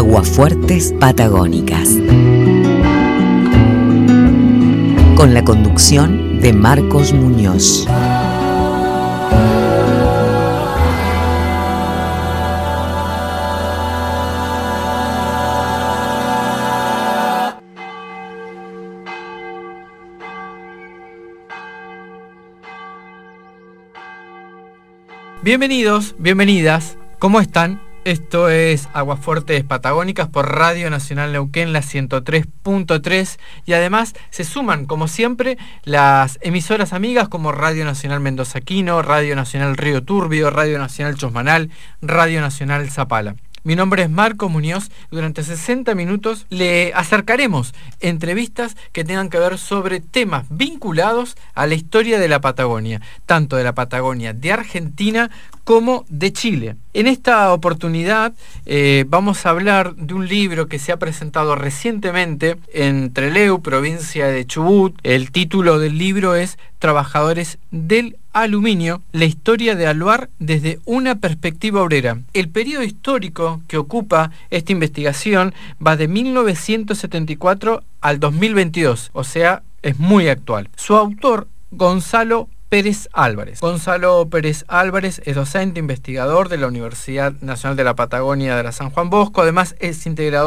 Aguafuertes Patagónicas. Con la conducción de Marcos Muñoz. Bienvenidos, bienvenidas, ¿cómo están? Esto es Aguafuertes Patagónicas por Radio Nacional Neuquén, la 103.3, y además se suman, como siempre, las emisoras amigas como Radio Nacional Mendoza Quino, Radio Nacional Río Turbio, Radio Nacional Chosmanal, Radio Nacional Zapala. Mi nombre es Marcos Muñoz y durante 60 minutos le acercaremos entrevistas que tengan que ver sobre temas vinculados a la historia de la Patagonia, tanto de la Patagonia de Argentina como de Chile. En esta oportunidad vamos a hablar de un libro que se ha presentado recientemente en Trelew, provincia de Chubut. El título del libro es Trabajadores del Aluminio, la historia de Aluar desde una perspectiva obrera. El periodo histórico que ocupa esta investigación va de 1974 al 2022, o sea, es muy actual. Su autor, Gonzalo Pérez Álvarez. Gonzalo Pérez Álvarez es docente investigador de la Universidad Nacional de la Patagonia de la San Juan Bosco. Además es integra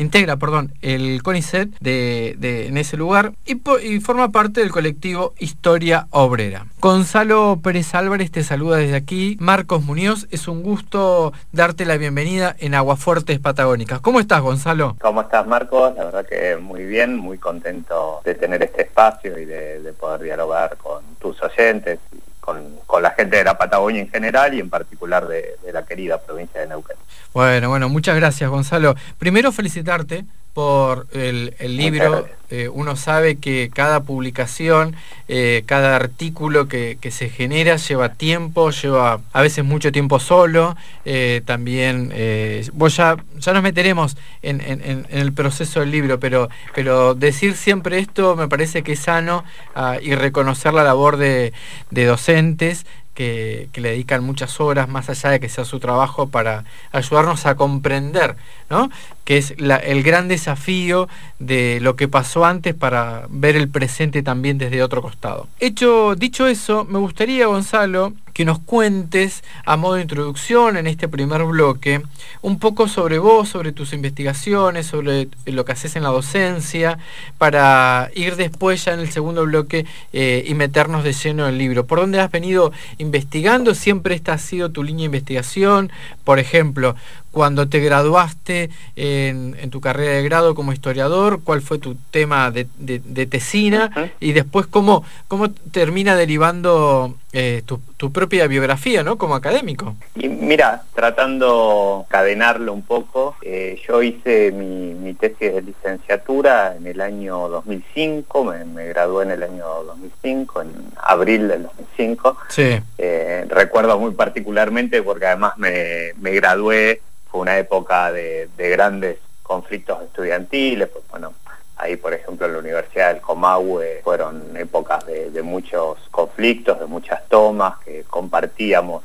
el CONICET en ese lugar y forma parte del colectivo Historia Obrera. Gonzalo Pérez Álvarez te saluda desde aquí. Marcos Muñoz, es un gusto darte la bienvenida en Aguafuertes Patagónicas. ¿Cómo estás, Gonzalo? ¿Cómo estás, Marcos? La verdad que muy bien, muy contento de tener este espacio y de poder dialogar con tus oyentes, con la gente de la Patagonia en general y en particular de la querida provincia de Neuquén. Bueno, muchas gracias, Gonzalo. Primero felicitarte por el libro. Uno sabe que cada publicación, cada artículo que se genera lleva tiempo, lleva a veces mucho tiempo solo. También ya nos meteremos en el proceso del libro, pero decir siempre esto me parece que es sano, y reconocer la labor de docentes que le dedican muchas horas, más allá de que sea su trabajo, para ayudarnos a comprender, ¿no?, que es el gran desafío de lo que pasó antes para ver el presente también desde otro costado. Dicho eso, me gustaría, Gonzalo, que nos cuentes, a modo de introducción en este primer bloque, un poco sobre vos, sobre tus investigaciones, sobre lo que haces en la docencia, para ir después ya en el segundo bloque y meternos de lleno en el libro. ¿Por dónde has venido investigando? ¿Siempre esta ha sido tu línea de investigación? Por ejemplo, cuando te graduaste en tu carrera de grado como historiador, ¿cuál fue tu tema de tesina? Uh-huh. Y después, ¿cómo termina derivando tu propia biografía, ¿no?, como académico? Y mira, tratando de encadenarlo un poco, yo hice mi tesis de licenciatura en el año 2005, me gradué en el año 2005, en abril del 2005. Sí. Recuerdo muy particularmente porque además me gradué. Fue una época de grandes conflictos estudiantiles, pues bueno, ahí por ejemplo en la Universidad del Comahue fueron épocas de muchos conflictos, de muchas tomas que compartíamos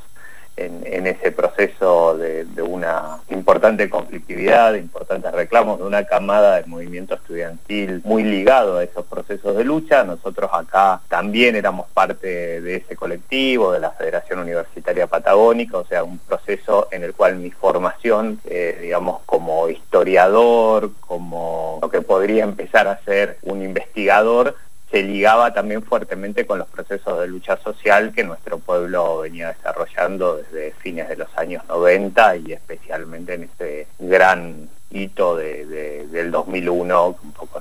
en ese proceso de una importante conflictividad, de importantes reclamos, de una camada del movimiento estudiantil muy ligado a esos procesos de lucha. Nosotros acá también éramos parte de ese colectivo, de la Federación Universitaria Patagónica, o sea, un proceso en el cual mi formación, digamos, como historiador, como lo que podría empezar a ser un investigador, se ligaba también fuertemente con los procesos de lucha social que nuestro pueblo venía desarrollando desde fines de los años 90 y especialmente en este gran hito del 2001, que un poco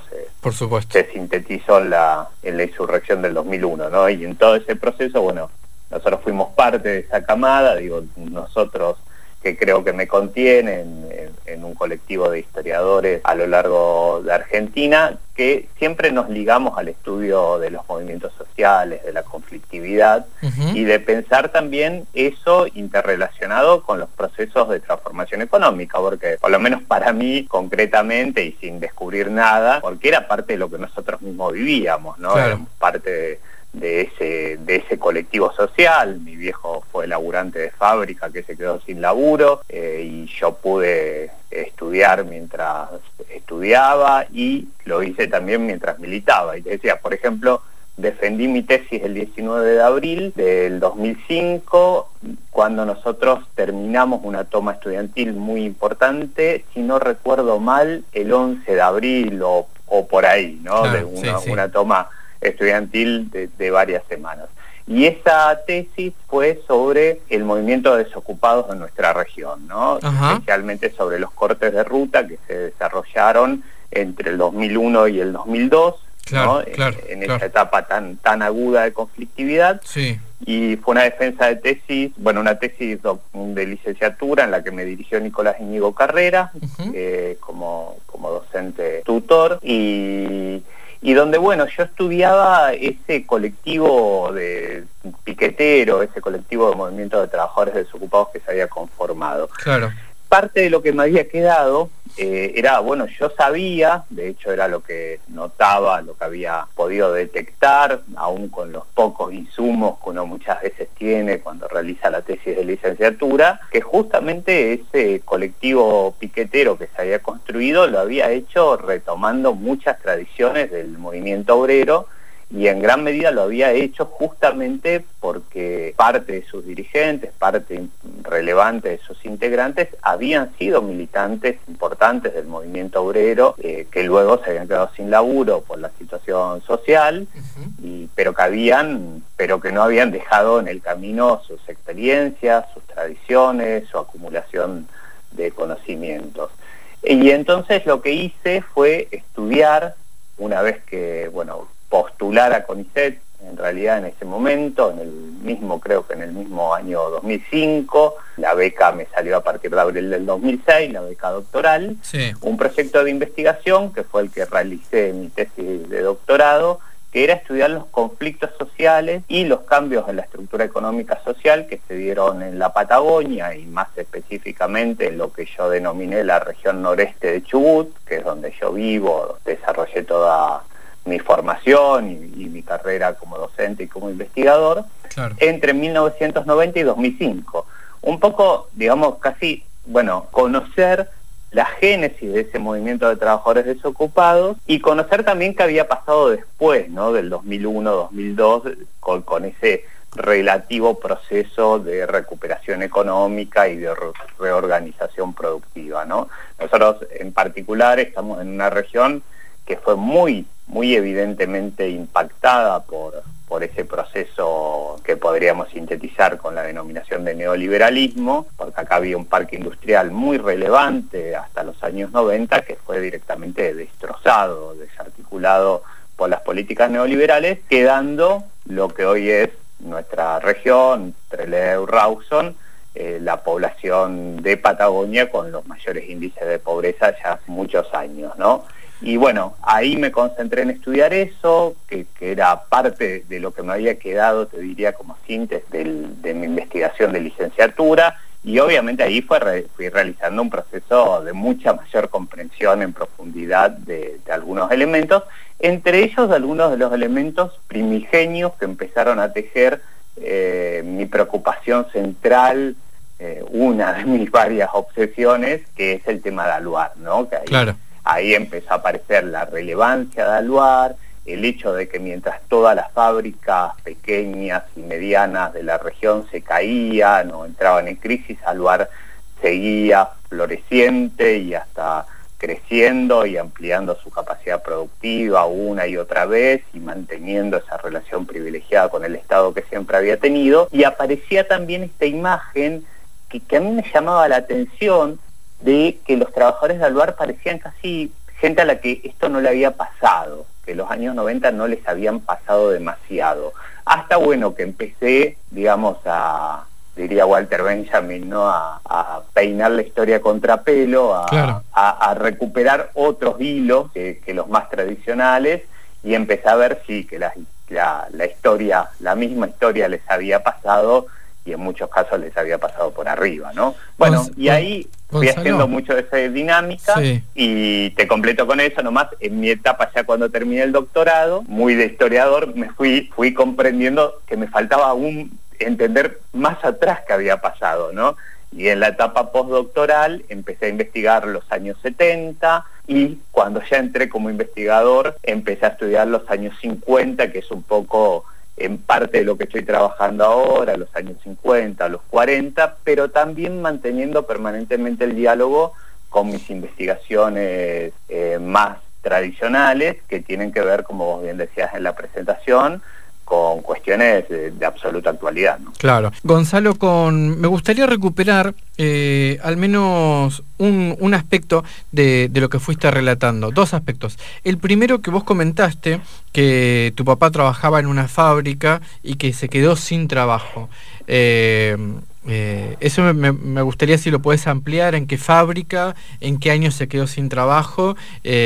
se sintetizó en la insurrección del 2001, ¿no? Y en todo ese proceso, bueno, nosotros fuimos parte de esa camada, digo, nosotros que creo que me contienen en un colectivo de historiadores a lo largo de Argentina, que siempre nos ligamos al estudio de los movimientos sociales, de la conflictividad, uh-huh, y de pensar también eso interrelacionado con los procesos de transformación económica, porque por lo menos para mí concretamente y sin descubrir nada, porque era parte de lo que nosotros mismos vivíamos, ¿no? Claro. Éramos parte de ese colectivo social. Mi viejo fue laburante de fábrica que se quedó sin laburo, y yo pude estudiar mientras estudiaba y lo hice también mientras militaba. Y te decía, por ejemplo, defendí mi tesis el 19 de abril del 2005, cuando nosotros terminamos una toma estudiantil muy importante, si no recuerdo mal, el 11 de abril o por ahí, ¿no? Claro, una toma estudiantil de varias semanas. Y esa tesis fue sobre el movimiento de desocupados en nuestra región, ¿no? Ajá. Especialmente sobre los cortes de ruta que se desarrollaron entre el 2001 y el 2002, claro, ¿no? Claro, en esa etapa tan aguda de conflictividad. Sí. Y fue una defensa de tesis, una tesis de licenciatura en la que me dirigió Nicolás Íñigo Carrera, como docente tutor, y donde, yo estudiaba ese colectivo de piquetero, ese colectivo de movimiento de trabajadores desocupados que se había conformado. Claro. Parte de lo que me había quedado era, yo sabía, de hecho era lo que notaba, lo que había podido detectar, aún con los pocos insumos que uno muchas veces tiene cuando realiza la tesis de licenciatura, que justamente ese colectivo piquetero que se había construido lo había hecho retomando muchas tradiciones del movimiento obrero, y en gran medida lo había hecho justamente porque parte de sus dirigentes, parte relevante de sus integrantes, habían sido militantes importantes del movimiento obrero, que luego se habían quedado sin laburo por la situación social, pero que no habían dejado en el camino sus experiencias, sus tradiciones, su acumulación de conocimientos. Y entonces lo que hice fue estudiar, una vez que, postular a CONICET, en realidad en ese momento, creo que en el mismo año 2005, la beca me salió a partir de abril del 2006, la beca doctoral, sí. Un proyecto de investigación que fue el que realicé en mi tesis de doctorado, que era estudiar los conflictos sociales y los cambios en la estructura económica social que se dieron en la Patagonia, y más específicamente en lo que yo denominé la región noreste de Chubut, que es donde yo vivo, desarrollé toda mi formación y mi carrera como docente y como investigador, claro. Entre 1990 y 2005. Un poco, casi, conocer la génesis de ese movimiento de trabajadores desocupados y conocer también qué había pasado después, ¿no? Del 2001-2002, con ese relativo proceso de recuperación económica y de reorganización productiva, ¿no? Nosotros en particular estamos en una región que fue muy evidentemente impactada por ese proceso que podríamos sintetizar con la denominación de neoliberalismo, porque acá había un parque industrial muy relevante hasta los años 90 que fue directamente destrozado, desarticulado por las políticas neoliberales, quedando lo que hoy es nuestra región, Trelew, Rawson, la población de Patagonia con los mayores índices de pobreza ya hace muchos años, ¿no? Y ahí me concentré en estudiar eso, que era parte de lo que me había quedado, te diría, como síntesis de mi investigación de licenciatura, y obviamente ahí fui realizando un proceso de mucha mayor comprensión en profundidad de algunos elementos, entre ellos algunos de los elementos primigenios que empezaron a tejer mi preocupación central, una de mis varias obsesiones, que es el tema de Aluar, ¿no? Que ahí, claro. Ahí empezó a aparecer la relevancia de Aluar, el hecho de que mientras todas las fábricas pequeñas y medianas de la región se caían o entraban en crisis, Aluar seguía floreciente y hasta creciendo y ampliando su capacidad productiva una y otra vez y manteniendo esa relación privilegiada con el Estado que siempre había tenido. Y aparecía también esta imagen que a mí me llamaba la atención, de que los trabajadores de Aluar parecían casi gente a la que esto no le había pasado, que los años 90 no les habían pasado demasiado. Hasta que empecé, diría Walter Benjamin, ¿no? A peinar la historia a contrapelo, claro. a recuperar otros hilos que los más tradicionales, y empecé a ver, sí, que la historia, la misma historia les había pasado, y en muchos casos les había pasado por arriba, ¿no? Bueno, y ahí fui haciendo mucho de esa dinámica, sí. Y te completo con eso nomás. En mi etapa, ya cuando terminé el doctorado, muy de historiador, me fui comprendiendo que me faltaba aún entender más atrás qué había pasado, ¿no? Y en la etapa postdoctoral empecé a investigar los años 70, y cuando ya entré como investigador empecé a estudiar los años 50, que es un poco en parte de lo que estoy trabajando ahora, los años 50, los 40, pero también manteniendo permanentemente el diálogo con mis investigaciones más tradicionales, que tienen que ver, como vos bien decías en la presentación, con cuestiones de absoluta actualidad, ¿no? Claro. Gonzalo, me gustaría recuperar al menos un aspecto de lo que fuiste relatando, dos aspectos. El primero, que vos comentaste que tu papá trabajaba en una fábrica y que se quedó sin trabajo. Eso me gustaría, si lo podés ampliar, en qué fábrica, en qué año se quedó sin trabajo,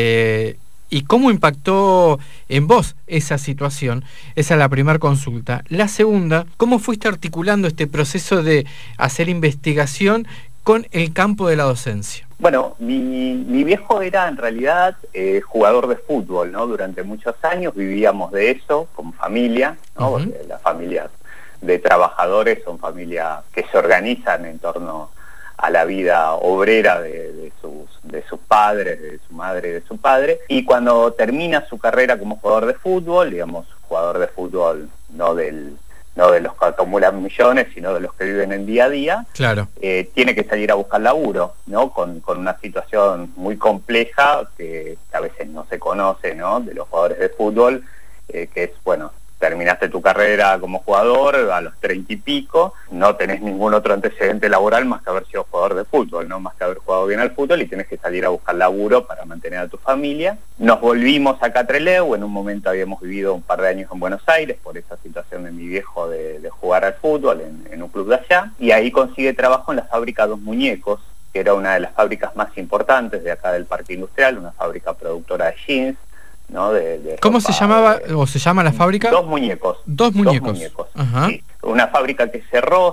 ¿y cómo impactó en vos esa situación? Esa es la primera consulta. La segunda, ¿cómo fuiste articulando este proceso de hacer investigación con el campo de la docencia? Bueno, mi viejo era en realidad jugador de fútbol, ¿no? Durante muchos años vivíamos de eso como familia, ¿no? Porque las familias de trabajadores son familias que se organizan en torno a la vida obrera de sus padres, de su madre y de su padre. Y cuando termina su carrera como jugador de fútbol, digamos, jugador de fútbol no de los que acumulan millones, sino de los que viven en día a día, claro, tiene que salir a buscar laburo, ¿no? Con una situación muy compleja que a veces no se conoce, ¿no? De los jugadores de fútbol, que es, bueno, terminaste tu carrera como jugador a los 30 y pico, no tenés ningún otro antecedente laboral más que haber sido jugador de fútbol, ¿no? Más que haber jugado bien al fútbol, y tienes que salir a buscar laburo para mantener a tu familia. Nos volvimos a Trelew, en un momento habíamos vivido un par de años en Buenos Aires por esa situación de mi viejo de jugar al fútbol en un club de allá, y ahí consigue trabajo en la fábrica Dos Muñecos, que era una de las fábricas más importantes de acá del Parque Industrial, una fábrica productora de jeans, ¿no? ¿Cómo se llamaba o se llama la fábrica? Dos Muñecos. Dos Muñecos. Dos Muñecos. Ajá. Sí. Una fábrica que cerró.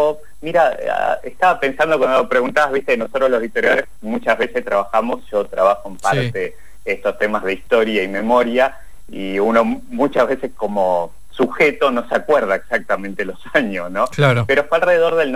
Mira, estaba pensando cuando preguntabas, viste, nosotros los historiadores muchas veces trabajamos, yo trabajo en parte estos temas de historia y memoria, y uno muchas veces como sujeto no se acuerda exactamente los años, ¿no? Claro. Pero fue alrededor del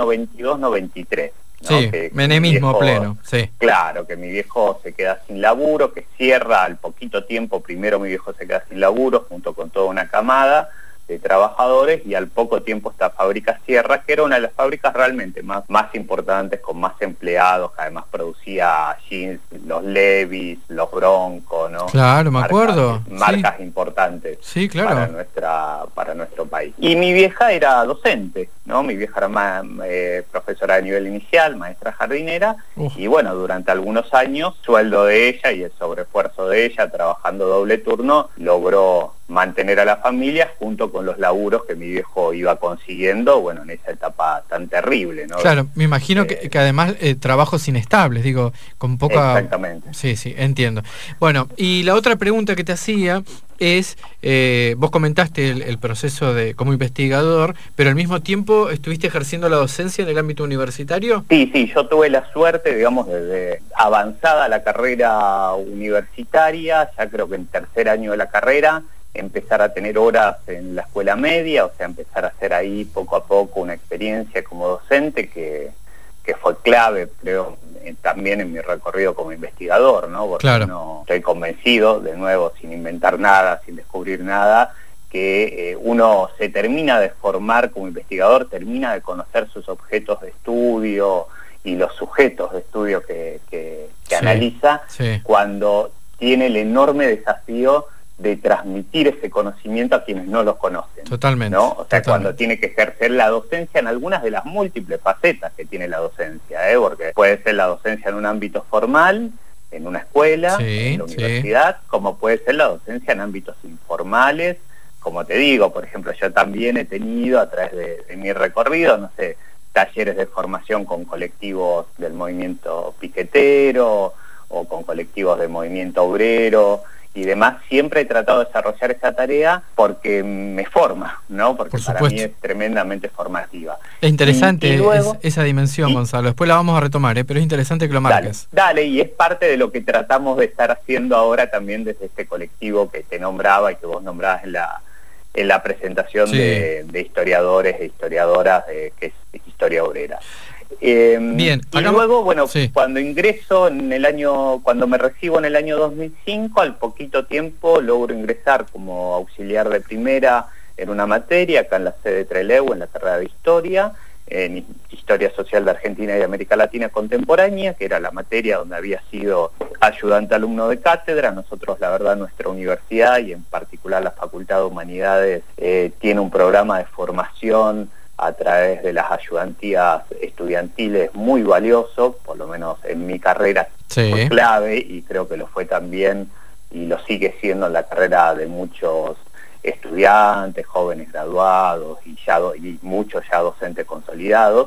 92-93. ¿no? Sí, menemismo pleno, sí. Claro, que mi viejo se queda sin laburo, que cierra al poquito tiempo. Primero mi viejo se queda sin laburo junto con toda una camada de trabajadores, y al poco tiempo esta fábrica cierra, que era una de las fábricas realmente más importantes, con más empleados, que además producía jeans, los Levi's, los Bronco, ¿no? Claro, me acuerdo. Marcas importantes, sí, claro, para nuestro país. Y mi vieja era docente, ¿no? Mi vieja era profesora de nivel inicial, maestra jardinera, y bueno, durante algunos años, sueldo de ella y el sobreesfuerzo de ella, trabajando doble turno, logró mantener a la familia junto con los laburos que mi viejo iba consiguiendo, bueno, en esa etapa tan terrible, ¿no? Claro, me imagino que además trabajos inestables, digo, con poca... Exactamente. Sí, entiendo. Bueno, y la otra pregunta que te hacía es, vos comentaste el proceso como investigador, pero al mismo tiempo estuviste ejerciendo la docencia en el ámbito universitario. Sí, yo tuve la suerte, digamos, desde avanzada la carrera universitaria, ya creo que en tercer año de la carrera, empezar a tener horas en la escuela media, o sea, empezar a hacer ahí poco a poco una experiencia como docente que fue clave, creo, también en mi recorrido como investigador, ¿no? Porque claro, no estoy convencido, de nuevo, sin inventar nada, sin descubrir nada, que uno se termina de formar como investigador, termina de conocer sus objetos de estudio y los sujetos de estudio que analiza, cuando tiene el enorme desafío de transmitir ese conocimiento a quienes no los conocen. Totalmente. ¿no? O sea, cuando tiene que ejercer la docencia en algunas de las múltiples facetas que tiene la docencia, porque puede ser la docencia en un ámbito formal, en una escuela, en la universidad, como puede ser la docencia en ámbitos informales. Como te digo, por ejemplo, yo también he tenido, a través de mi recorrido, no sé, talleres de formación con colectivos del movimiento piquetero o con colectivos del movimiento obrero, y demás, siempre he tratado de desarrollar esa tarea porque me forma, ¿no? Porque para mí es tremendamente formativa. Es interesante y luego, esa dimensión, Gonzalo. Después la vamos a retomar, pero es interesante que lo marques. Dale, y es parte de lo que tratamos de estar haciendo ahora también desde este colectivo que te nombraba y que vos nombrabas en la presentación de historiadores e historiadoras, que es Historia Obrera. Bien, y luego, bueno, cuando cuando me recibo en el año 2005, al poquito tiempo logro ingresar como auxiliar de primera en una materia acá en la sede de Trelew, en la carrera de Historia, en Historia Social de Argentina y de América Latina Contemporánea, que era la materia donde había sido ayudante alumno de cátedra. Nosotros, la verdad, nuestra universidad y en particular la Facultad de Humanidades tiene un programa de formación a través de las ayudantías estudiantiles muy valioso, por lo menos en mi carrera fue clave, y creo que lo fue también y lo sigue siendo en la carrera de muchos estudiantes, jóvenes graduados y muchos ya docentes consolidados.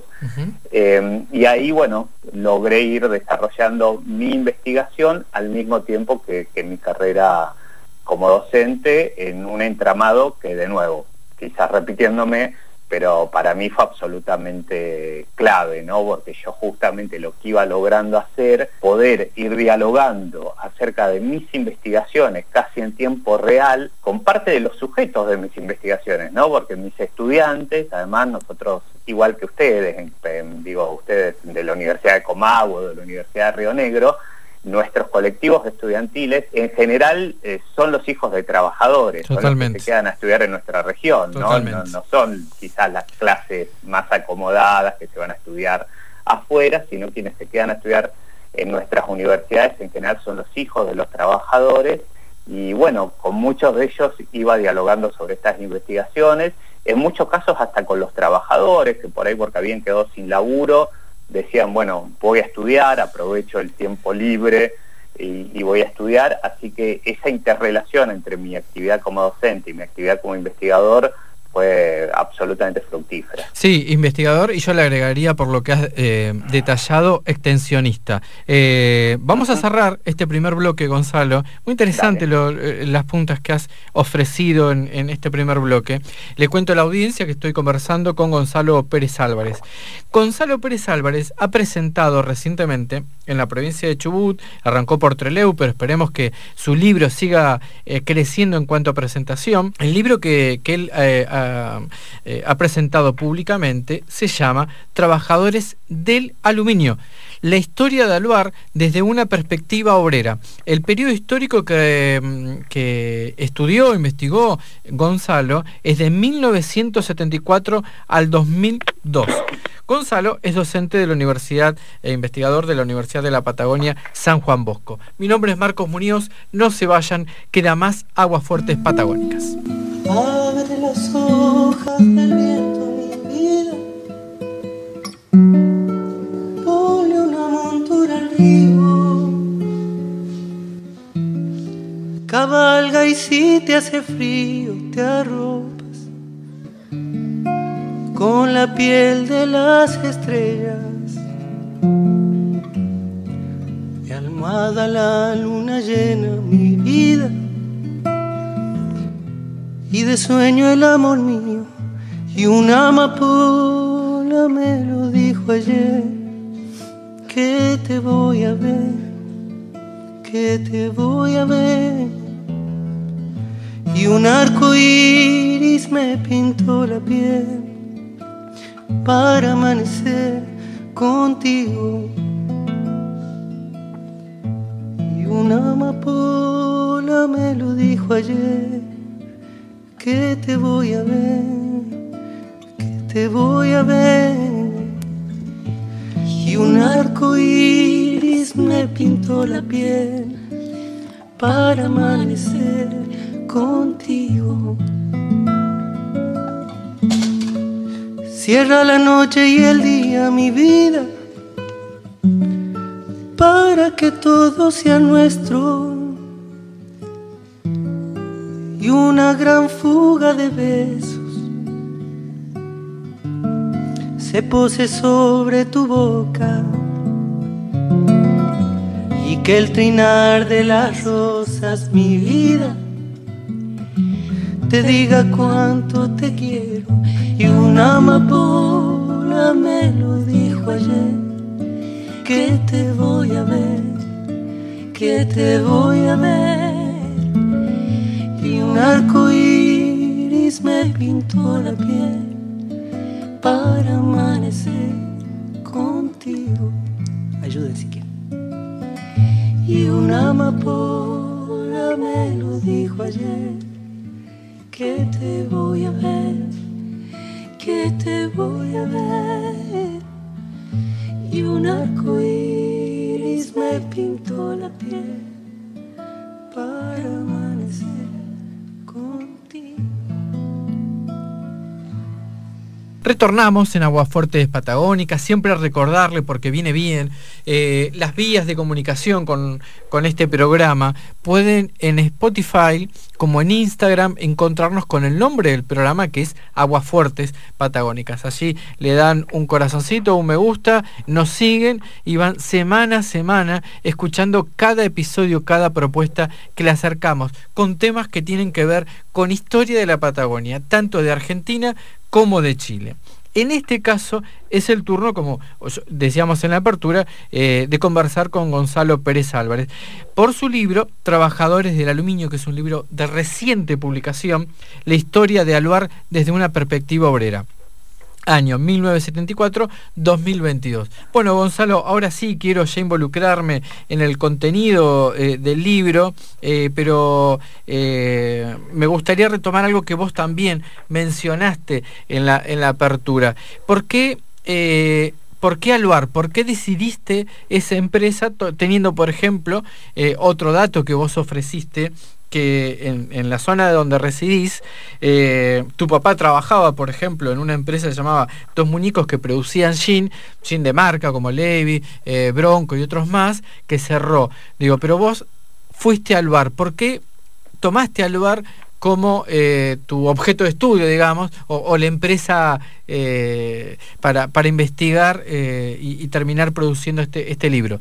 Y ahí, bueno, logré ir desarrollando mi investigación al mismo tiempo que mi carrera como docente, en un entramado que, de nuevo, quizás repitiéndome, pero para mí fue absolutamente clave, ¿no? Porque yo justamente lo que iba logrando hacer, poder ir dialogando acerca de mis investigaciones casi en tiempo real, con parte de los sujetos de mis investigaciones, ¿no? Porque mis estudiantes, además nosotros, igual que ustedes, ustedes de la Universidad de Comahue, de la Universidad de Río Negro, nuestros colectivos estudiantiles en general son los hijos de trabajadores, son los que se quedan a estudiar en nuestra región, ¿no? No son quizás las clases más acomodadas que se van a estudiar afuera, sino quienes se quedan a estudiar en nuestras universidades en general son los hijos de los trabajadores. Y bueno, con muchos de ellos iba dialogando sobre estas investigaciones, en muchos casos hasta con los trabajadores que por ahí, porque habían quedado sin laburo, decían, bueno, voy a estudiar, aprovecho el tiempo libre y voy a estudiar. Así que esa interrelación entre mi actividad como docente y mi actividad como investigador fue absolutamente fructífera. Sí, investigador, y yo le agregaría, por lo que has detallado, extensionista. Vamos a cerrar este primer bloque, Gonzalo. Muy interesante las puntas que has ofrecido en este primer bloque. Le cuento a la audiencia que estoy conversando con Gonzalo Pérez Álvarez. Gonzalo Pérez Álvarez ha presentado recientemente en la provincia de Chubut, arrancó por Trelew, pero esperemos que su libro siga creciendo en cuanto a presentación. El libro que él ha presentado públicamente se llama Trabajadores del Aluminio, la historia de Aluar desde una perspectiva obrera. El periodo histórico que estudió, investigó Gonzalo es de 1974 al 2002. Gonzalo es docente de la Universidad e investigador de la Universidad de la Patagonia San Juan Bosco. Mi nombre es Marcos Muñoz, no se vayan, queda más Aguas Fuertes Patagónicas. Abre las hojas del viento, mi vida. Ponle una montura al río. Cabalga y si te hace frío, te arropas con la piel de las estrellas. Y almohada la luna llena, mi vida. Y de sueño el amor mío, y una amapola me lo dijo ayer, que te voy a ver, que te voy a ver. Y un arco iris me pintó la piel para amanecer contigo. Y una amapola me lo dijo ayer, que te voy a ver, que te voy a ver. Y un arco iris me pintó la piel para amanecer contigo. Cierra la noche y el día, mi vida, para que todo sea nuestro. Y una gran fuga de besos se pose sobre tu boca, y que el trinar de las rosas, mi vida, te diga cuánto te quiero. Y una amapola me lo dijo ayer, que te voy a ver, que te voy a ver. Y un arco iris me pintó la piel para amanecer contigo. Ayuden si quieren. Y una amapola me lo dijo ayer, que te voy a ver, que te voy a ver. Y un arco iris me pintó la piel para amanecer contigo. Retornamos en Aguafuertes Patagónicas, siempre a recordarle, porque viene bien, las vías de comunicación con este programa. Pueden en Spotify como en Instagram encontrarnos con el nombre del programa, que es Aguafuertes Patagónicas. Allí le dan un corazoncito, un me gusta, nos siguen y van semana a semana escuchando cada episodio, cada propuesta que le acercamos, con temas que tienen que ver con historia de la Patagonia, tanto de Argentina como de Chile. En este caso es el turno, como decíamos en la apertura, de conversar con Gonzalo Pérez Álvarez por su libro Trabajadores del Aluminio, que es un libro de reciente publicación, la historia de Aluar desde una perspectiva obrera. Año 1974-2022. Bueno, Gonzalo, ahora sí quiero ya involucrarme en el contenido del libro, pero me gustaría retomar algo que vos también mencionaste en la apertura. ¿Por qué Aluar? ¿Por qué decidiste esa empresa, teniendo, por ejemplo, otro dato que vos ofreciste, que en la zona de donde residís, tu papá trabajaba, por ejemplo, en una empresa que se llamaba Dos Muñecos, que producían jean de marca como Levi, Bronco y otros más, que cerró? Digo, pero vos fuiste a Aluar. ¿Por qué tomaste a Aluar como tu objeto de estudio, digamos, o la empresa para investigar y terminar produciendo este libro?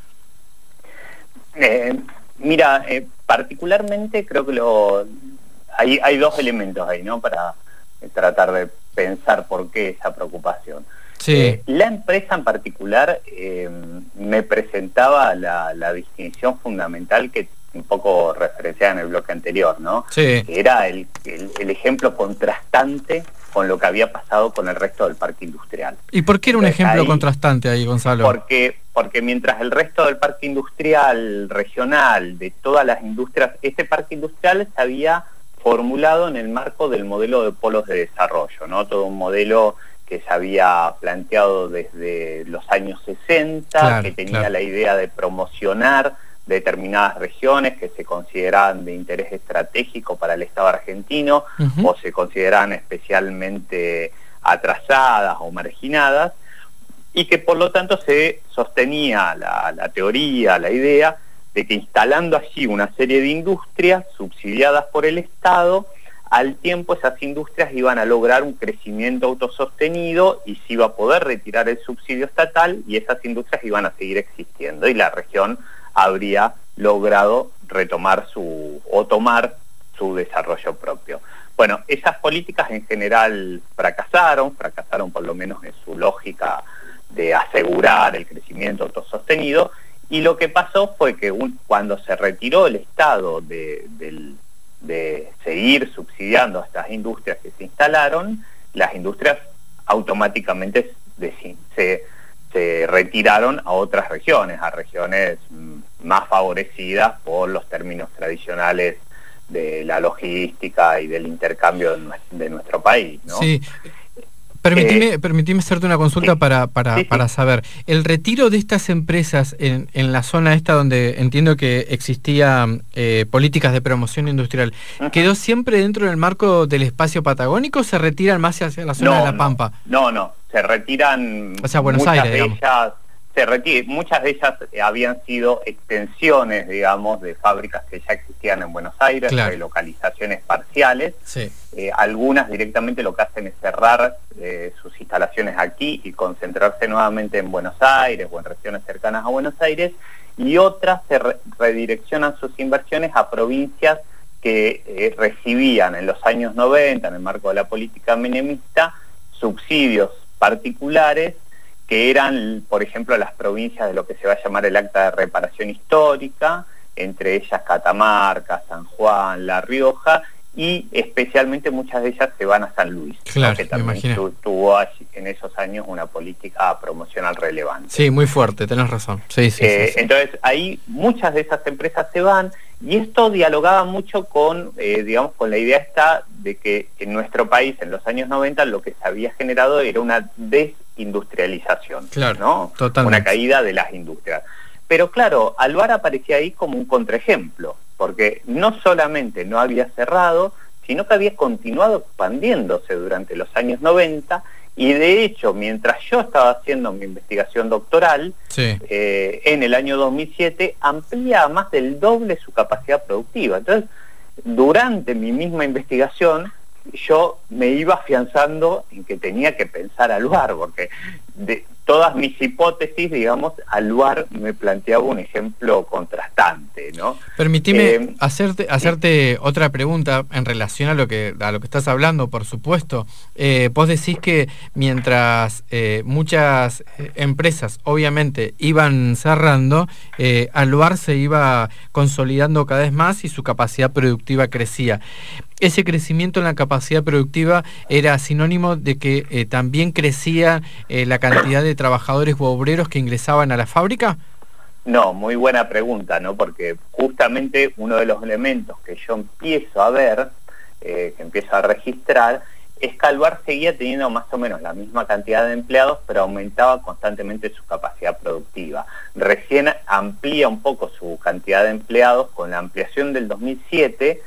Mira, particularmente creo que hay dos elementos ahí, ¿no? Para tratar de pensar por qué esa preocupación. Sí. La empresa en particular me presentaba la distinción fundamental que un poco referenciada en el bloque anterior, ¿no? Sí. Que era el ejemplo contrastante con lo que había pasado con el resto del parque industrial. ¿Y por qué era un ejemplo contrastante ahí, Gonzalo? Porque mientras el resto del parque industrial regional, de todas las industrias, este parque industrial se había formulado en el marco del modelo de polos de desarrollo, ¿no? Todo un modelo que se había planteado desde los años 60, claro, que tenía la idea de promocionar determinadas regiones que se consideraban de interés estratégico para el Estado argentino, o se consideraban especialmente atrasadas o marginadas, y que por lo tanto se sostenía la teoría, la idea de que instalando allí una serie de industrias subsidiadas por el Estado, al tiempo esas industrias iban a lograr un crecimiento autosostenido y se iba a poder retirar el subsidio estatal y esas industrias iban a seguir existiendo y la región habría logrado tomar su desarrollo propio. Bueno, esas políticas en general fracasaron por lo menos en su lógica de asegurar el crecimiento autosostenido, y lo que pasó fue que cuando se retiró el Estado de seguir subsidiando a estas industrias que se instalaron, las industrias automáticamente se retiraron a otras regiones, a regiones más favorecidas por los términos tradicionales de la logística y del intercambio de nuestro país, ¿no? Sí. Permitime hacerte una consulta para saber. El retiro de estas empresas en la zona esta donde entiendo que existían políticas de promoción industrial, ¿quedó siempre dentro del marco del espacio patagónico o se retiran más hacia la zona de La Pampa? No, se retiran, o sea, Buenos muchas Aires, de ellas, muchas de ellas habían sido extensiones, digamos, de fábricas que ya existían en Buenos Aires, claro, relocalizaciones parciales. Sí. Algunas directamente lo que hacen es cerrar sus instalaciones aquí y concentrarse nuevamente en Buenos Aires o en regiones cercanas a Buenos Aires, y otras se redireccionan sus inversiones a provincias que recibían en los años 90, en el marco de la política menemista, subsidios particulares que eran, por ejemplo, las provincias de lo que se va a llamar el acta de reparación histórica, entre ellas Catamarca, San Juan, La Rioja, y especialmente muchas de ellas se van a San Luis, claro, ¿no? Que también tuvo en esos años una política promocional relevante. Sí, muy fuerte, tenés razón. Sí. Entonces, ahí muchas de esas empresas se van, y esto dialogaba mucho con, digamos, con la idea esta de que en nuestro país, en los años 90, lo que se había generado era una desindustrialización, claro, ¿no? Totalmente. Una caída de las industrias. Pero claro, Aluar aparecía ahí como un contraejemplo, porque no solamente no había cerrado, sino que había continuado expandiéndose durante los años 90, y de hecho, mientras yo estaba haciendo mi investigación doctoral, sí, en el año 2007, amplía a más del doble su capacidad productiva. Entonces, durante mi misma investigación, yo me iba afianzando en que tenía que pensar Aluar, porque de todas mis hipótesis, digamos, Aluar me planteaba un ejemplo contrastante, ¿no? Permitime hacerte otra pregunta en relación a lo que estás hablando, por supuesto. Vos decís que mientras muchas empresas obviamente iban cerrando, Aluar se iba consolidando cada vez más y su capacidad productiva crecía. ¿Ese crecimiento en la capacidad productiva era sinónimo de que también crecía la cantidad de trabajadores u obreros que ingresaban a la fábrica? No, muy buena pregunta, ¿no? Porque justamente uno de los elementos que yo empiezo a ver, que empiezo a registrar, es que Aluar seguía teniendo más o menos la misma cantidad de empleados, pero aumentaba constantemente su capacidad productiva. Recién amplía un poco su cantidad de empleados con la ampliación del 2007,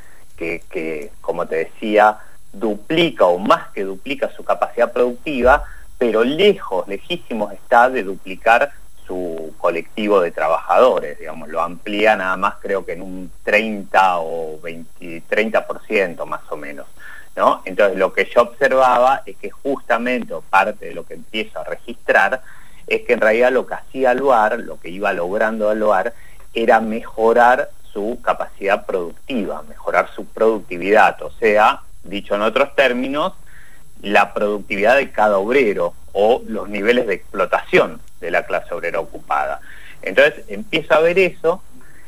que como te decía, duplica o más que duplica su capacidad productiva, pero lejísimos está de duplicar su colectivo de trabajadores, digamos, lo amplía nada más, creo que en un 30 o 30% más o menos, ¿no? Entonces lo que yo observaba es que justamente, o parte de lo que empiezo a registrar, es que en realidad lo que hacía Aluar, lo que iba logrando Aluar, era mejorar su capacidad productiva, mejorar su productividad, o sea, dicho en otros términos, la productividad de cada obrero o los niveles de explotación de la clase obrera ocupada. Entonces empiezo a ver eso,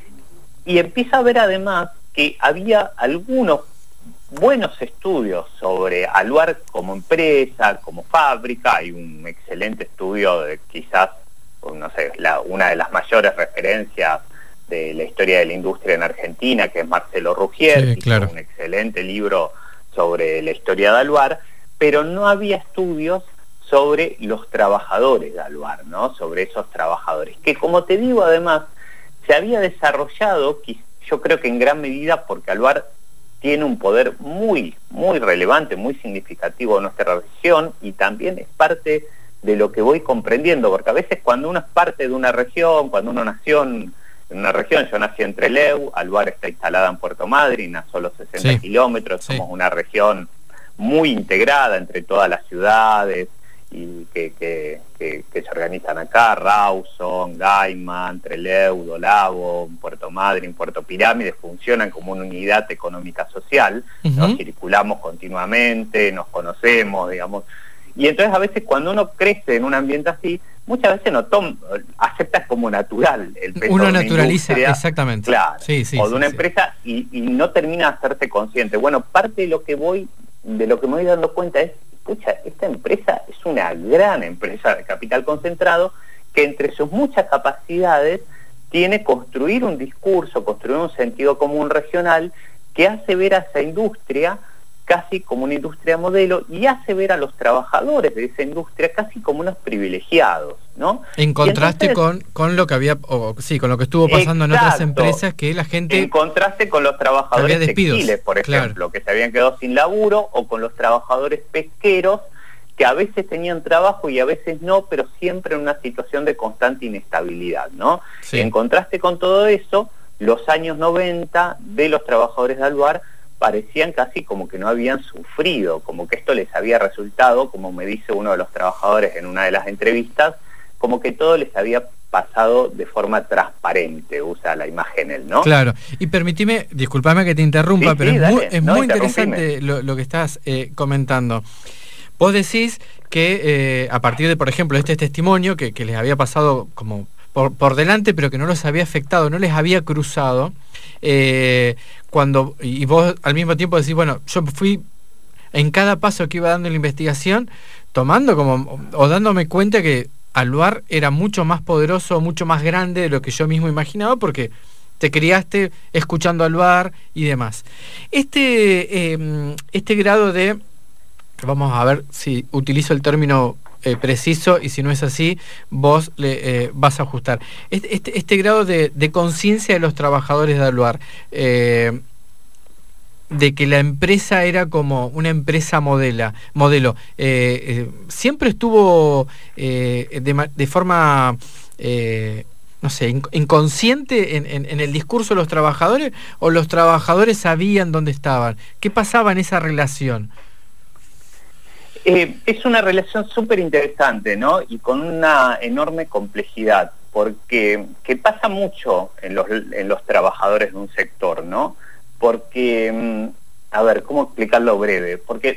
y empiezo a ver además que había algunos buenos estudios sobre Aluar como empresa, como fábrica. Hay un excelente estudio de quizás, no sé, una de las mayores referencias de la historia de la industria en Argentina, que es Marcelo Ruggier, sí, claro, un excelente libro sobre la historia de Aluar, pero no había estudios sobre los trabajadores de Aluar, ¿no? Sobre esos trabajadores, que como te digo además, se había desarrollado, yo creo que en gran medida porque Aluar tiene un poder muy, muy relevante, muy significativo en nuestra región, y también es parte de lo que voy comprendiendo, porque a veces cuando uno es parte de una región, cuando uno nació en una región, yo nací en Trelew, Aluar está instalada en Puerto Madryn, a solo 60 sí, kilómetros, sí, somos una región muy integrada entre todas las ciudades y que se organizan acá, Rawson, Gaiman, Trelew, Dolabo, Puerto Madryn, Puerto Pirámides, funcionan como una unidad económica social, ¿no? Circulamos continuamente, nos conocemos, digamos, y entonces a veces cuando uno crece en un ambiente así, muchas veces aceptas como natural el peso uno de una naturaliza, industria, exactamente, claro, sí, o de una empresa, y no termina de hacerse consciente. Bueno, parte de lo que me voy dando cuenta es, escucha, esta empresa es una gran empresa de capital concentrado, que entre sus muchas capacidades tiene construir un discurso, construir un sentido común regional que hace ver a esa industria casi como una industria modelo, y hace ver a los trabajadores de esa industria casi como unos privilegiados, ¿no? En contraste entonces, con lo que había, con lo que estuvo pasando, exacto, en otras empresas, que la gente... En contraste con los trabajadores textiles, por ejemplo, claro, que se habían quedado sin laburo, o con los trabajadores pesqueros, que a veces tenían trabajo y a veces no, pero siempre en una situación de constante inestabilidad, ¿no? Sí. En contraste con todo eso, los años 90 de los trabajadores de Alvear parecían casi como que no habían sufrido, como que esto les había resultado, como me dice uno de los trabajadores en una de las entrevistas, como que todo les había pasado de forma transparente, usa la imagen él, ¿no? Claro, y permitime, disculpame que te interrumpa, Sí, pero sí, es no, muy interrumpime. interesante lo que estás comentando. Vos decís que a partir de, por ejemplo, este testimonio que les había pasado como por delante, pero que no los había afectado, no les había cruzado, y vos al mismo tiempo decís, bueno, yo fui en cada paso que iba dando la investigación, tomando como, o dándome cuenta que Alvear era mucho más poderoso, mucho más grande de lo que yo mismo imaginaba, porque te criaste escuchando Alvear y demás. Este grado de, vamos a ver si utilizo el término preciso, y si no es así, vos le vas a ajustar. Este grado de conciencia de los trabajadores de Alvear, de que la empresa era como una empresa modelo, siempre estuvo de forma, no sé, inconsciente en el discurso de los trabajadores, o los trabajadores sabían dónde estaban. ¿Qué pasaba en esa relación? Es una relación súper interesante, ¿no? Y con una enorme complejidad, porque que pasa mucho en los trabajadores de un sector, ¿no? Porque, a ver, ¿cómo explicarlo breve? Porque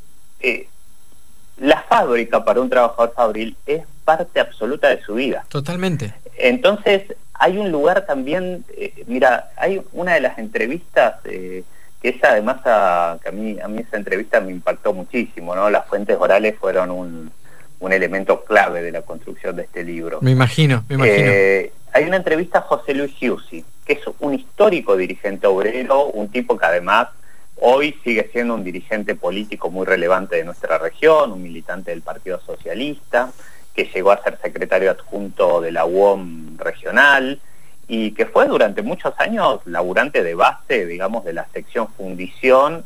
la fábrica para un trabajador fabril es parte absoluta de su vida. Totalmente. Entonces, hay un lugar también, mira, hay una de las entrevistas, que es además, que a mí esa entrevista me impactó muchísimo, ¿no? Las fuentes orales fueron un elemento clave de la construcción de este libro. Me imagino. Hay una entrevista a José Luis Giussi, que es un histórico dirigente obrero, un tipo que además hoy sigue siendo un dirigente político muy relevante de nuestra región, un militante del Partido Socialista, que llegó a ser secretario adjunto de la UOM regional y que fue durante muchos años laburante de base, digamos, de la sección fundición,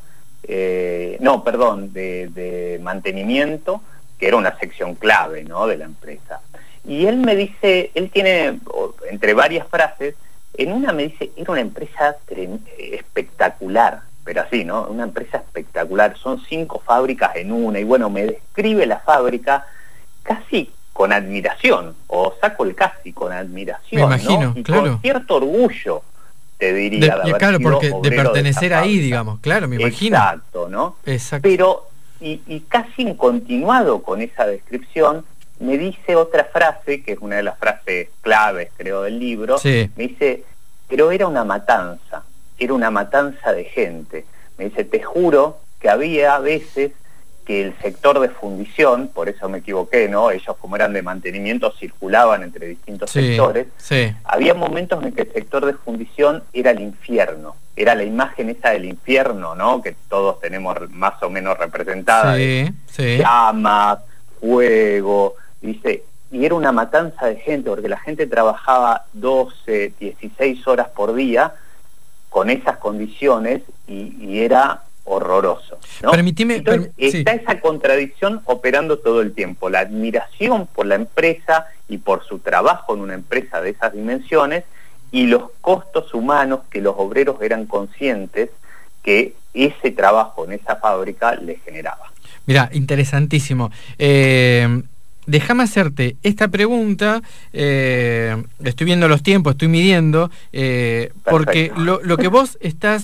de mantenimiento, que era una sección clave, ¿no?, de la empresa. Y él me dice, él tiene, entre varias frases, en una me dice, era una empresa espectacular, pero así, ¿no? Una empresa espectacular, son 5 fábricas en una, y bueno, me describe la fábrica casi con admiración, o saco el casi con admiración, me imagino, ¿no? Y claro, con cierto orgullo, te diría, de haber claro, sido porque de obrero pertenecer de esa ahí, fábrica. digamos, claro, me imagino. Exacto, ¿no? Exacto. Pero, y casi en continuado con esa descripción, me dice otra frase, que es una de las frases claves, creo, del libro. Sí. Me dice, pero era una matanza de gente. Me dice, te juro que había veces que el sector de fundición, por eso me equivoqué, ¿no? Ellos, como eran de mantenimiento, circulaban entre distintos sectores. Sí. Había momentos en que el sector de fundición era el infierno. Era la imagen esa del infierno, ¿no?, que todos tenemos más o menos representada. Sí. Llamas, fuego, dice, y era una matanza de gente, porque la gente trabajaba 12, 16 horas por día con esas condiciones y era horroroso, ¿no? Permitime, entonces, está esa contradicción operando todo el tiempo, la admiración por la empresa y por su trabajo en una empresa de esas dimensiones, y los costos humanos que los obreros eran conscientes que ese trabajo en esa fábrica les generaba. Mirá, interesantísimo. Déjame hacerte esta pregunta, estoy viendo los tiempos, estoy midiendo, porque lo que vos estás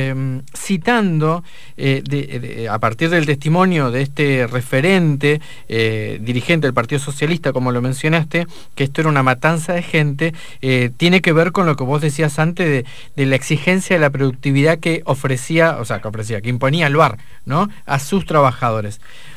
citando a partir del testimonio de este referente, dirigente del Partido Socialista, como lo mencionaste, que esto era una matanza de gente, tiene que ver con lo que vos decías antes de la exigencia de la productividad que imponía Alvear, ¿no?, a sus trabajadores.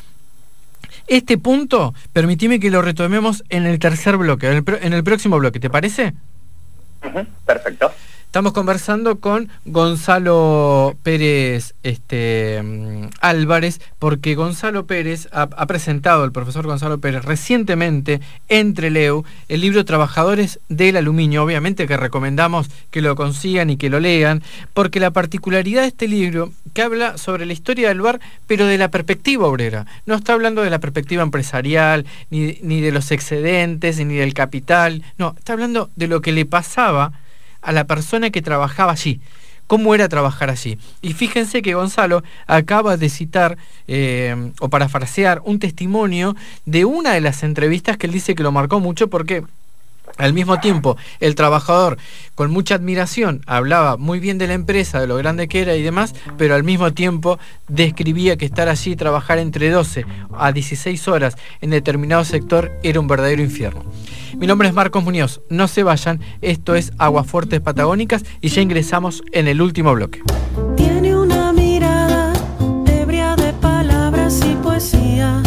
Este punto, permitime que lo retomemos en el tercer bloque, en el próximo bloque, ¿te parece? Perfecto. Estamos conversando con Gonzalo Pérez Álvarez, porque Gonzalo Pérez ha presentado, el profesor Gonzalo Pérez, recientemente en Trelew el libro Trabajadores del Aluminio. Obviamente que recomendamos que lo consigan y que lo lean, porque la particularidad de este libro, que habla sobre la historia del bar, pero de la perspectiva obrera. No está hablando de la perspectiva empresarial, ni de los excedentes, ni del capital. No, está hablando de lo que le pasaba a la persona que trabajaba allí, cómo era trabajar allí. Y fíjense que Gonzalo acaba de citar o parafrasear un testimonio de una de las entrevistas que él dice que lo marcó mucho, porque al mismo tiempo el trabajador con mucha admiración hablaba muy bien de la empresa, de lo grande que era y demás, pero al mismo tiempo describía que estar allí y trabajar entre 12 a 16 horas en determinado sector era un verdadero infierno. Mi nombre es Marcos Muñoz, no se vayan, esto es Aguafuertes Patagónicas y ya ingresamos en el último bloque. Tiene una mirada ebria de palabras y poesía.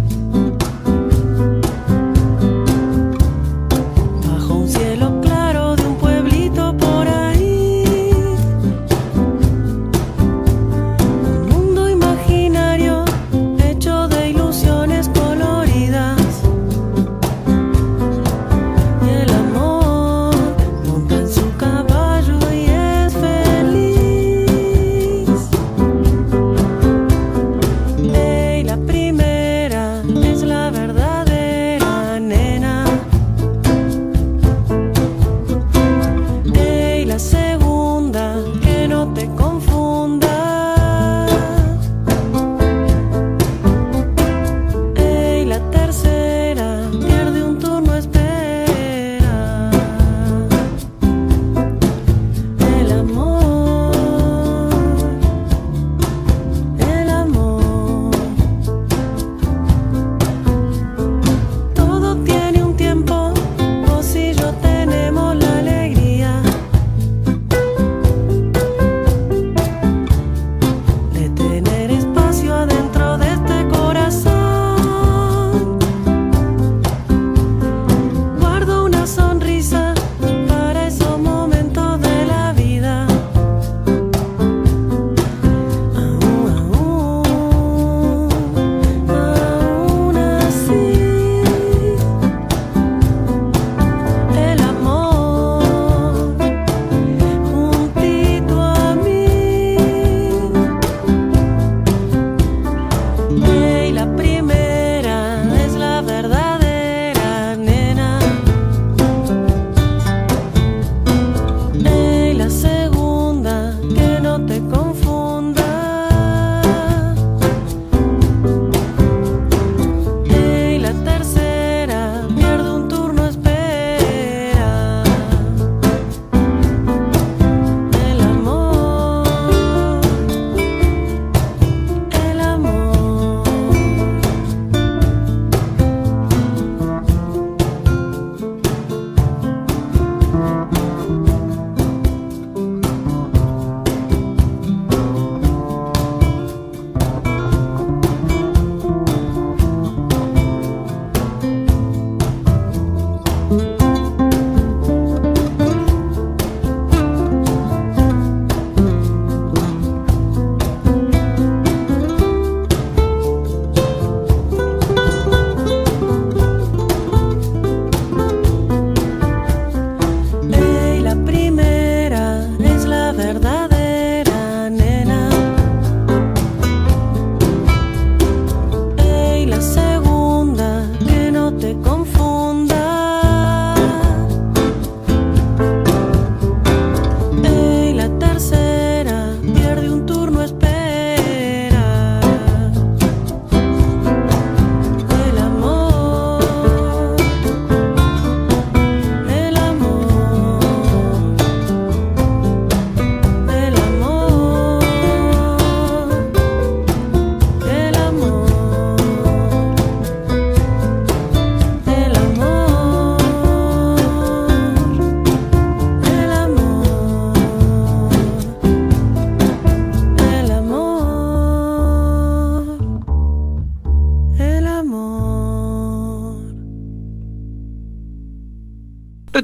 Bajo un cielo claro de un pueblito por ahí. Un mundo imaginario hecho de ilusiones coloridas. Monta en su caballo y es feliz.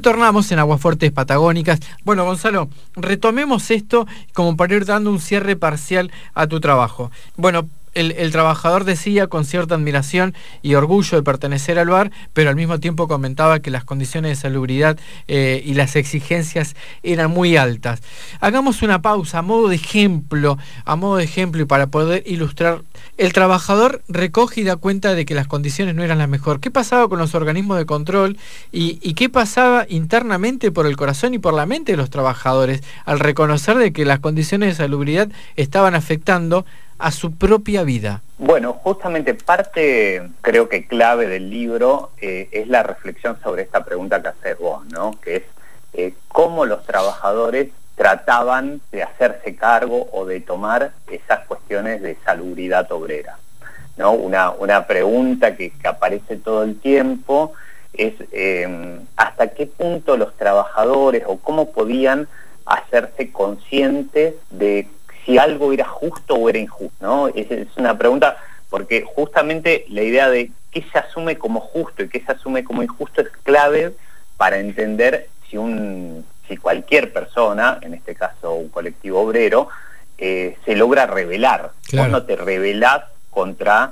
Retornamos en Aguafuertes Patagónicas. Bueno, Gonzalo, retomemos esto como para ir dando un cierre parcial a tu trabajo. Bueno, el trabajador decía con cierta admiración y orgullo de pertenecer al lugar, pero al mismo tiempo comentaba que las condiciones de salubridad y las exigencias eran muy altas. Hagamos una pausa a modo de ejemplo y para poder ilustrar. El trabajador recoge y da cuenta de que las condiciones no eran las mejores. ¿Qué pasaba con los organismos de control y qué pasaba internamente por el corazón y por la mente de los trabajadores al reconocer de que las condiciones de salubridad estaban afectando a su propia vida? Bueno, justamente parte, creo que clave del libro, es la reflexión sobre esta pregunta que haces vos, ¿no? Que es cómo los trabajadores trataban de hacerse cargo o de tomar esas cuestiones de salubridad obrera, ¿no? Una pregunta que aparece todo el tiempo es hasta qué punto los trabajadores o cómo podían hacerse conscientes de si algo era justo o era injusto, ¿no? Es una pregunta porque justamente la idea de qué se asume como justo y qué se asume como injusto es clave para entender si cualquier persona, en este caso un colectivo obrero, se logra rebelar. Claro. Vos no te rebelás contra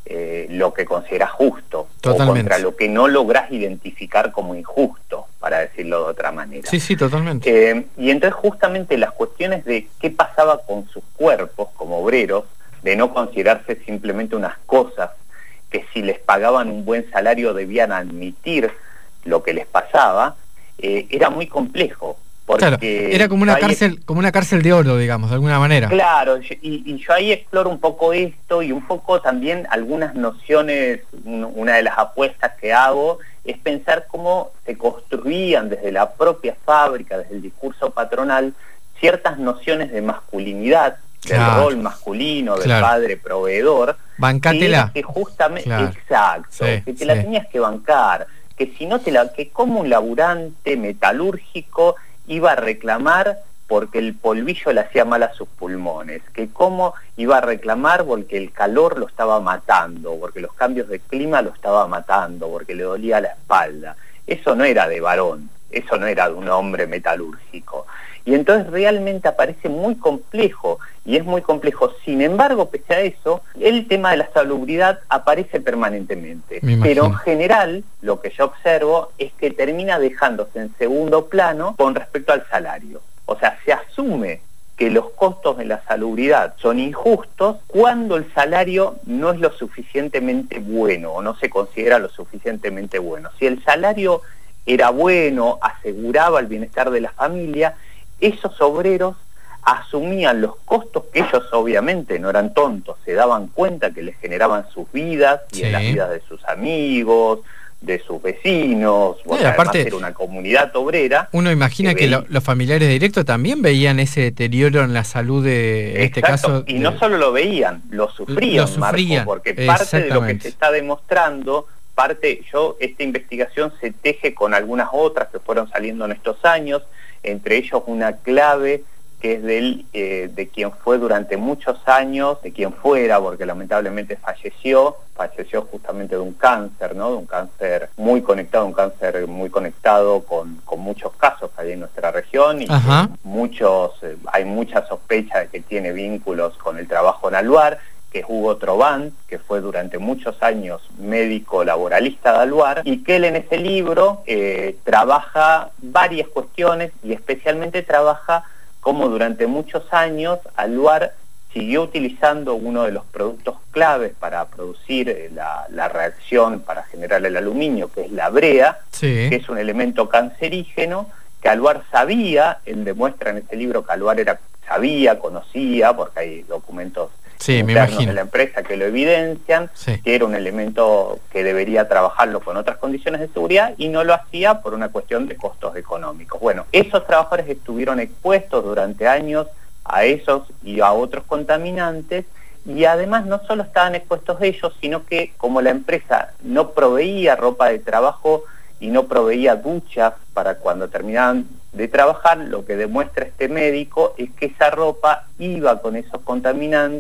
lo que considerás justo. Totalmente. O contra lo que no lográs identificar como injusto, para decirlo de otra manera. Sí, totalmente. Y entonces justamente las cuestiones de qué pasaba con sus cuerpos como obreros, de no considerarse simplemente unas cosas, que si les pagaban un buen salario debían admitir lo que les pasaba, era muy complejo. Porque claro, era como una cárcel de oro, digamos, de alguna manera. Claro, y yo ahí exploro un poco esto y un poco también algunas nociones. Una de las apuestas que hago es pensar cómo se construían desde la propia fábrica, desde el discurso patronal, ciertas nociones de masculinidad, claro, del rol masculino, del padre proveedor. Bancátela. Que justamente, claro. Exacto, que te la tenías que bancar, que si no que como un laburante metalúrgico iba a reclamar porque el polvillo le hacía mal a sus pulmones, que cómo iba a reclamar porque el calor lo estaba matando, porque los cambios de clima lo estaba matando, porque le dolía la espalda. Eso no era de varón, eso no era de un hombre metalúrgico. Y entonces realmente aparece muy complejo, y es muy complejo. Sin embargo, pese a eso, el tema de la salubridad aparece permanentemente. Pero en general, lo que yo observo es que termina dejándose en segundo plano con respecto al salario. O sea, se asume que los costos de la salubridad son injustos cuando el salario no es lo suficientemente bueno o no se considera lo suficientemente bueno. Si el salario era bueno, aseguraba el bienestar de la familia, esos obreros asumían los costos que ellos obviamente no eran tontos, se daban cuenta que les generaban sus vidas y en las vidas de sus amigos, de sus vecinos, porque aparte era una comunidad obrera. Uno imagina que los familiares directos también veían ese deterioro en la salud de este caso. Y no solo lo veían, lo sufrían. Marco, porque parte de lo que se está demostrando, esta investigación se teje con algunas otras que fueron saliendo en estos años, entre ellos una clave que es de quien fue durante muchos años, de quien fuera, porque lamentablemente falleció justamente de un cáncer, ¿no? De un cáncer muy conectado, con muchos casos ahí en nuestra región, y hay mucha sospecha de que tiene vínculos con el trabajo en Aluar, que es Hugo Trobant, que fue durante muchos años médico laboralista de Aluar, y que él en ese libro trabaja varias cuestiones y especialmente trabaja cómo durante muchos años Aluar siguió utilizando uno de los productos claves para producir la reacción para generar el aluminio, que es la brea, que es un elemento cancerígeno, que Aluar sabía. Él demuestra en ese libro que Aluar conocía, porque hay documentos internos de la empresa que lo evidencian, que era un elemento que debería trabajarlo con otras condiciones de seguridad y no lo hacía por una cuestión de costos económicos. Bueno, esos trabajadores estuvieron expuestos durante años a esos y a otros contaminantes, y además no solo estaban expuestos ellos, sino que como la empresa no proveía ropa de trabajo y no proveía duchas para cuando terminaban de trabajar, lo que demuestra este médico es que esa ropa iba con esos contaminantes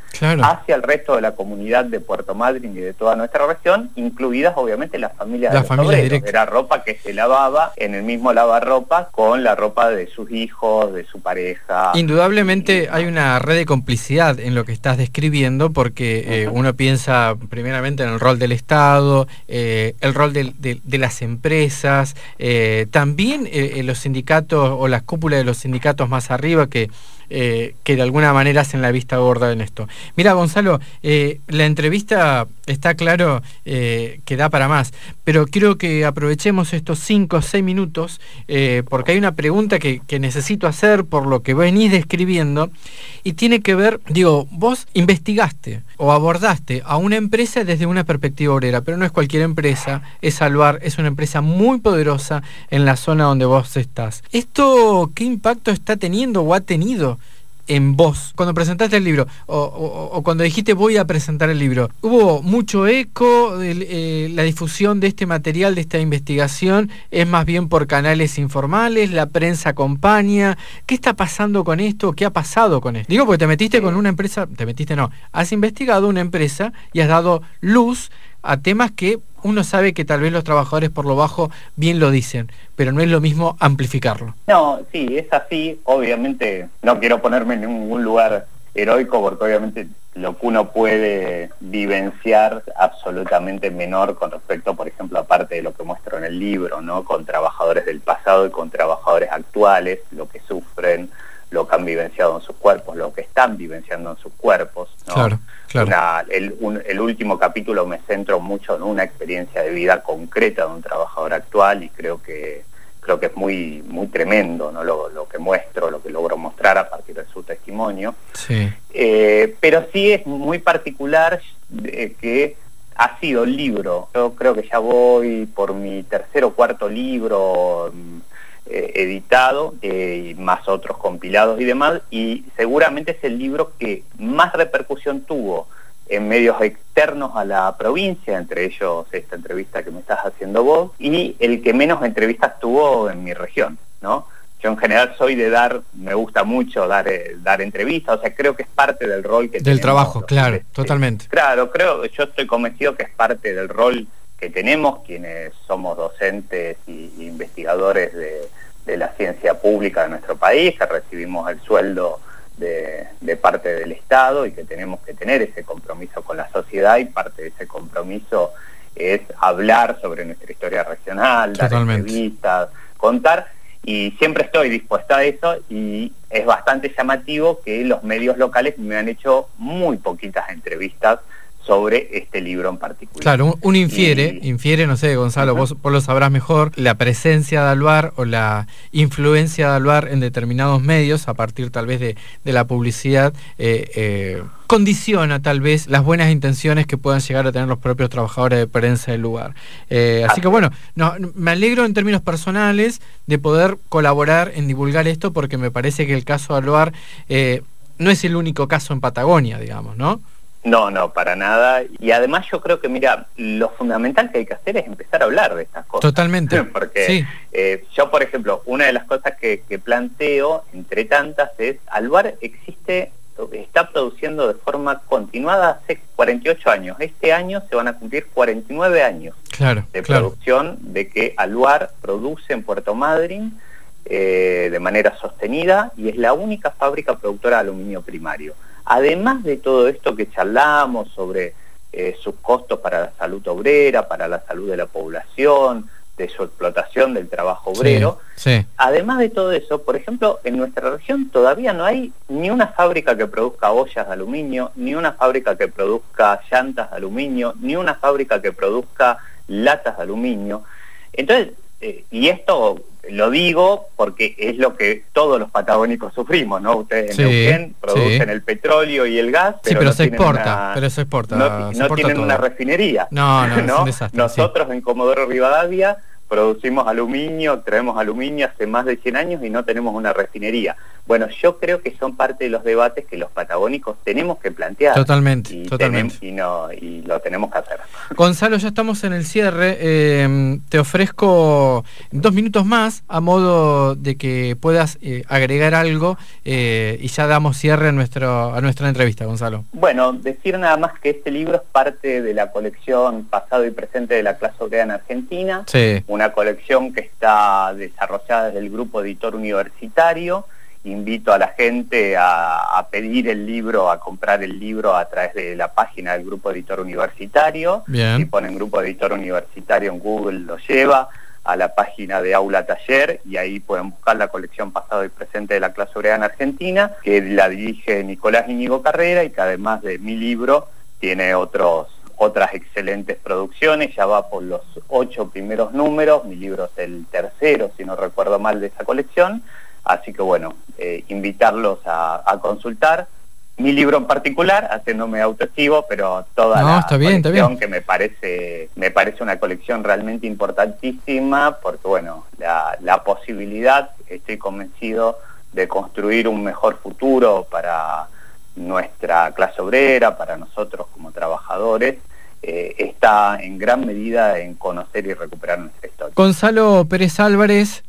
Claro. hacia el resto de la comunidad de Puerto Madryn y de toda nuestra región, incluidas obviamente las familias de los obreros. Directa. Era ropa que se lavaba en el mismo lavarropa con la ropa de sus hijos, de su pareja. Indudablemente hay una red de complicidad en lo que estás describiendo, porque uno piensa primeramente en el rol del Estado, el rol de las empresas, también los sindicatos o las cúpulas de los sindicatos más arriba que de alguna manera hacen la vista gorda en esto. Mira, Gonzalo, la entrevista está claro que da para más, pero quiero que aprovechemos estos 5 o 6 minutos porque hay una pregunta que necesito hacer por lo que venís describiendo y tiene que ver, digo, vos investigaste o abordaste a una empresa desde una perspectiva obrera, pero no es cualquier empresa, es Aluar, es una empresa muy poderosa en la zona donde vos estás. ¿Esto qué impacto está teniendo o ha tenido en vos cuando presentaste el libro o cuando dijiste voy a presentar el libro? ¿Hubo mucho eco? ¿La difusión de este material, de esta investigación, es más bien por canales informales? ¿La prensa acompaña? ¿Qué está pasando con esto? ¿Qué ha pasado con esto? Digo, porque te metiste con una empresa, has investigado una empresa y has dado luz a temas que uno sabe que tal vez los trabajadores por lo bajo bien lo dicen, pero no es lo mismo amplificarlo. No, sí, es así. Obviamente no quiero ponerme en ningún lugar heroico, porque obviamente lo que uno puede vivenciar absolutamente menor con respecto, por ejemplo, aparte de lo que muestro en el libro, ¿no? Con trabajadores del pasado y con trabajadores actuales, lo que sufren, lo que han vivenciado en sus cuerpos, lo que están vivenciando en sus cuerpos, ¿no? Claro. El último capítulo me centro mucho en una experiencia de vida concreta de un trabajador actual y creo que es muy tremendo, ¿no? Lo que muestro, lo que logro mostrar a partir de su testimonio. Sí. Pero sí es muy particular que ha sido el libro. Yo creo que ya voy por mi 3er o 4º libro editado, y más otros compilados y demás, y seguramente es el libro que más repercusión tuvo en medios externos a la provincia, entre ellos esta entrevista que me estás haciendo vos, y el que menos entrevistas tuvo en mi región, ¿no? Yo en general soy de me gusta mucho dar entrevistas, o sea, creo que es parte del rol que del tenemos, trabajo, claro, totalmente. Claro, yo estoy convencido que es parte del rol que tenemos quienes somos docentes y investigadores de la ciencia pública de nuestro país, que recibimos el sueldo de parte del Estado y que tenemos que tener ese compromiso con la sociedad, y parte de ese compromiso es hablar sobre nuestra historia regional, dar entrevistas, contar, y siempre estoy dispuesta a eso, y es bastante llamativo que los medios locales me han hecho muy poquitas entrevistas sobre este libro en particular. Claro, uno infiere, no sé, Gonzalo, vos lo sabrás mejor, la presencia de Aluar o la influencia de Aluar en determinados medios, a partir tal vez de la publicidad, condiciona tal vez las buenas intenciones que puedan llegar a tener los propios trabajadores de prensa del lugar. Así que bueno, me alegro en términos personales de poder colaborar en divulgar esto, porque me parece que el caso de Aluar no es el único caso en Patagonia, digamos, ¿no? No, para nada. Y además yo creo que, mira, lo fundamental que hay que hacer es empezar a hablar de estas cosas. Totalmente. Porque sí. Yo, por ejemplo, una de las cosas que planteo, entre tantas, es Aluar está produciendo de forma continuada hace 48 años. Este año se van a cumplir 49 años de producción, de que Aluar produce en Puerto Madryn de manera sostenida, y es la única fábrica productora de aluminio primario. Además de todo esto que charlamos sobre sus costos para la salud obrera, para la salud de la población, de su explotación del trabajo obrero, además de todo eso, por ejemplo, en nuestra región todavía no hay ni una fábrica que produzca ollas de aluminio, ni una fábrica que produzca llantas de aluminio, ni una fábrica que produzca latas de aluminio. Entonces, y esto lo digo porque es lo que todos los patagónicos sufrimos, ¿no? Ustedes en Neuquén producen el petróleo y el gas, pero no se exporta, no tienen una refinería. No, es un desastre. Nosotros en Comodoro Rivadavia producimos aluminio, traemos aluminio hace más de 100 años y no tenemos una refinería. Bueno, yo creo que son parte de los debates que los patagónicos tenemos que plantear. Totalmente, y totalmente. Y lo tenemos que hacer. Gonzalo, ya estamos en el cierre. Te ofrezco 2 minutos más a modo de que puedas agregar algo y ya damos cierre a nuestra entrevista, Gonzalo. Bueno, decir nada más que este libro es parte de la colección Pasado y Presente de la Clase Obrera en Argentina. Sí. Una colección que está desarrollada desde el Grupo Editor Universitario. Invito a la gente a pedir el libro, a comprar el libro a través de la página del Grupo Editor Universitario. Bien. Si ponen Grupo Editor Universitario en Google, lo lleva a la página de Aula Taller y ahí pueden buscar la colección Pasado y Presente de la Clase Obrera en Argentina, que la dirige Nicolás Íñigo Carrera y que además de mi libro tiene otras excelentes producciones. Ya va por los 8 primeros números, mi libro es el tercero, si no recuerdo mal, de esa colección. Así que bueno, invitarlos a consultar mi libro en particular, haciéndome autoestivo, pero toda la colección que me parece una colección realmente importantísima, porque bueno, la posibilidad, estoy convencido, de construir un mejor futuro para nuestra clase obrera, para nosotros como trabajadores, está en gran medida en conocer y recuperar nuestra historia. Gonzalo Pérez Álvarez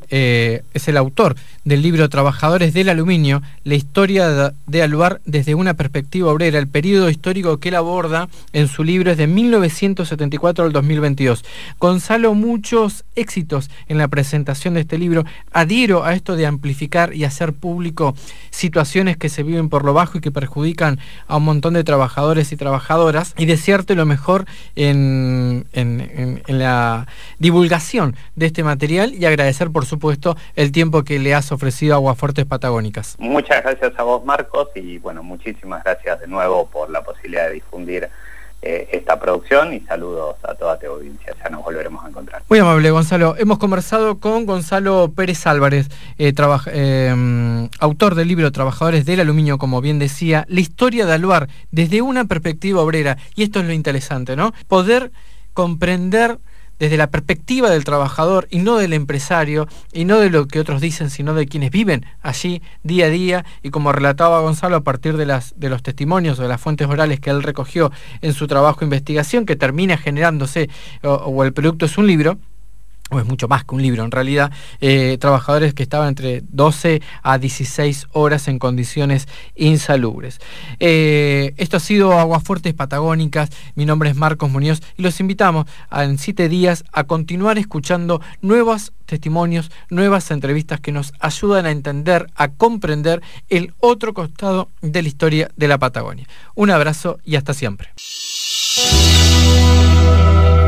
es el autor del libro Trabajadores del Aluminio, la historia de Aluar desde una perspectiva obrera. El periodo histórico que él aborda en su libro es de 1974 al 2022. Gonzalo, muchos éxitos en la presentación de este libro. Adhiero a esto de amplificar y hacer público situaciones que se viven por lo bajo y que perjudican a un montón de trabajadores y trabajadoras, y desearte lo mejor en la divulgación de este material y agradecer, por supuesto, el tiempo que le has ofrecido a Aguafuertes Patagónicas. Muchas gracias a vos, Marcos, y bueno, muchísimas gracias de nuevo por la posibilidad de difundir esta producción, y saludos a toda tu audiencia. Ya nos volveremos a encontrar. Muy amable, Gonzalo. Hemos conversado con Gonzalo Pérez Álvarez, autor del libro Trabajadores del Aluminio, como bien decía, la historia de Aluar desde una perspectiva obrera. Y esto es lo interesante, ¿no? Poder comprender desde la perspectiva del trabajador y no del empresario, y no de lo que otros dicen, sino de quienes viven allí día a día, y como relataba Gonzalo, a partir de los testimonios o de las fuentes orales que él recogió en su trabajo de investigación, que termina generándose, o el producto es un libro, o es mucho más que un libro en realidad, trabajadores que estaban entre 12 a 16 horas en condiciones insalubres. Esto ha sido Aguafuertes Patagónicas. Mi nombre es Marcos Muñoz y los invitamos en 7 días a continuar escuchando nuevos testimonios, nuevas entrevistas que nos ayudan a entender, a comprender el otro costado de la historia de la Patagonia. Un abrazo y hasta siempre.